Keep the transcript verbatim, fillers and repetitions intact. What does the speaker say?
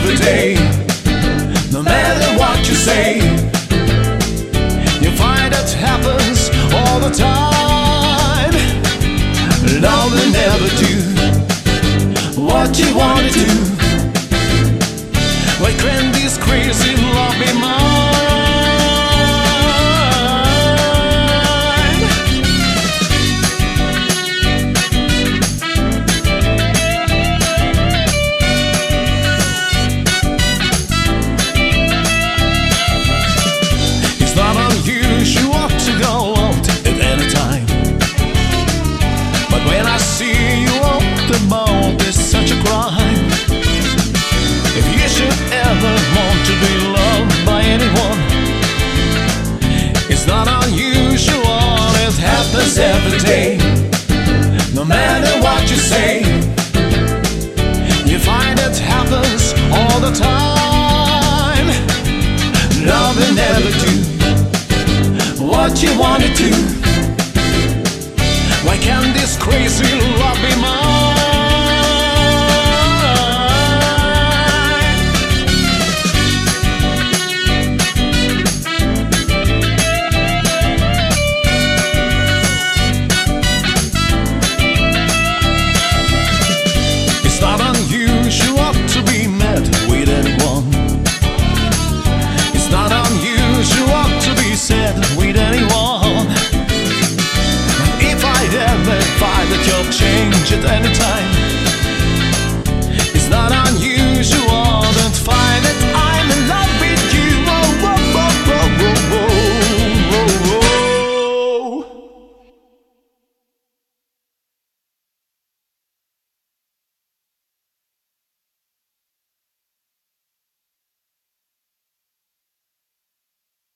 every day. No matter what you say, you find it happens all the time. Love will never do what you want to do. Why can't this crazy love be mine? It's not unusual to go out at any time, but when I see you out the mouth, it's such a crime. If you should ever want to be loved by anyone, it's not unusual, it happens every day. No matter what you say, you find it happens all the time. Love will never do what you want it to. Why can't this crazy love be mine?